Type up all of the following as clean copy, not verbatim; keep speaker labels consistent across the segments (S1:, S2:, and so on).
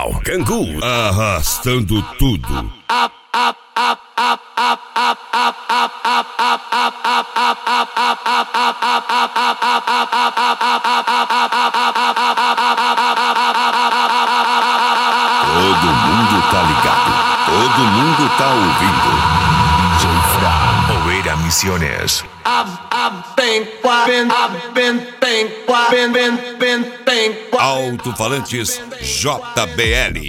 S1: Blumenau, Cangu, arrastando tudo. Todo mundo tá ligado, todo mundo tá ouvindo. Jofra Oveira Misiones. Alto-falantes JBL.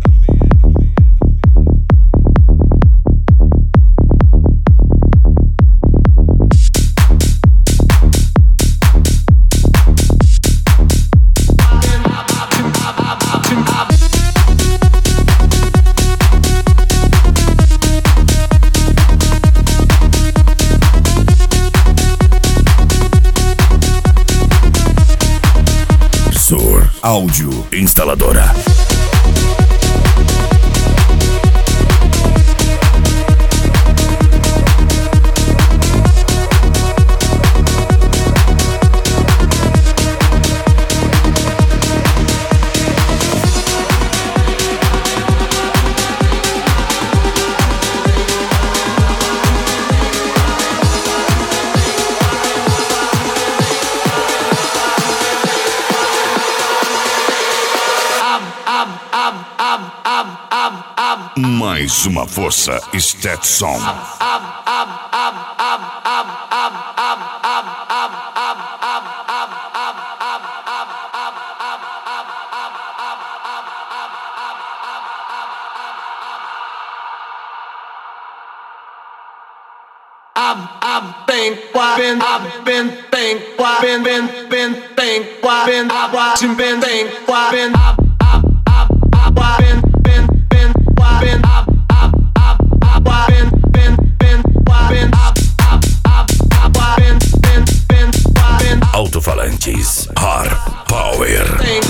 S1: Áudio Instaladora. Mais uma força, Stetson. Alto-falantes Hard Power.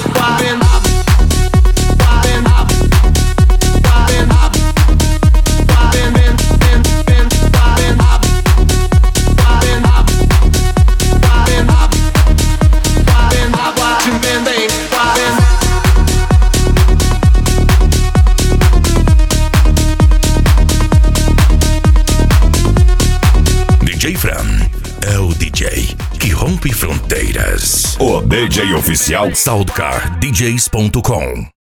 S1: DJ Fran é o DJ que rompe fronteiras. O DJ oficial SoundCardDJs.com.